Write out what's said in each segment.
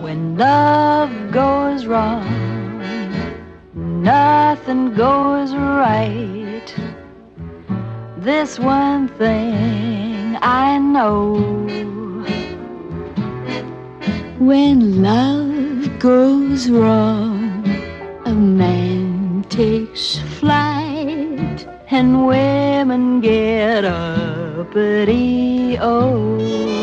When love goes wrong, nothing goes right. This one thing I know: when love goes wrong, a man takes flight, and women get uppity. Oh,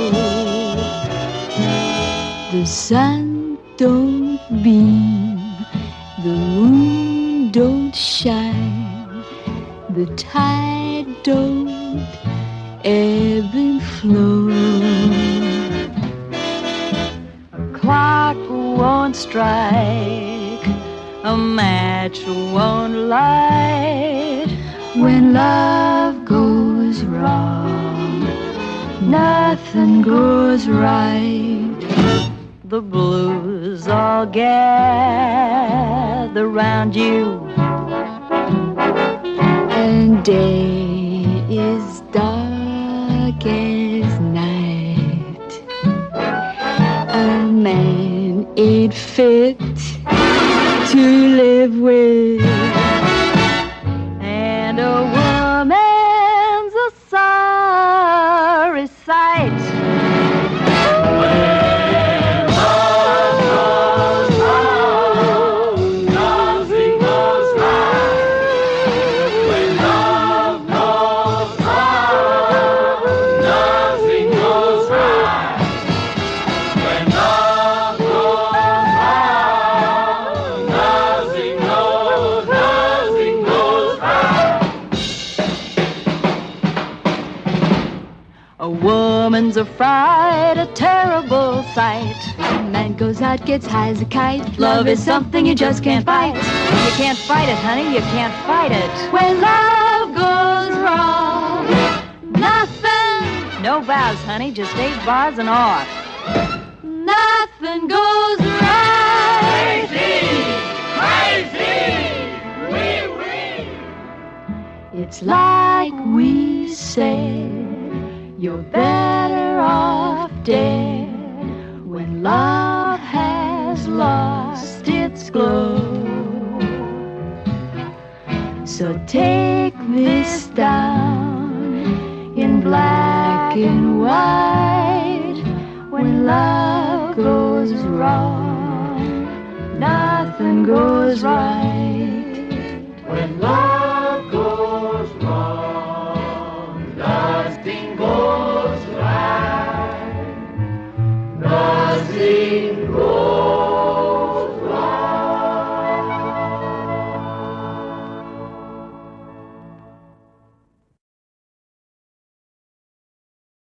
the sun don't beam, the moon don't shine, the tide don't ebb and flow. A clock won't strike, a match won't light. When love goes wrong, nothing goes right. The blues all gather round you, and day is dark as night. A man ain't fit to live with, and a woman's a sorry sight. A woman's a fright, a terrible sight. A man goes out, gets high as a kite. Love is something you just can't fight. You can't fight it, honey, you can't fight it. When love goes wrong, nothing. No vows, honey, just 8 bars and off. Nothing goes right. Crazy! Oui, oui! It's like we say, you're better off dead when love has lost its glow. So take this down in black and white. When love goes wrong, nothing goes right.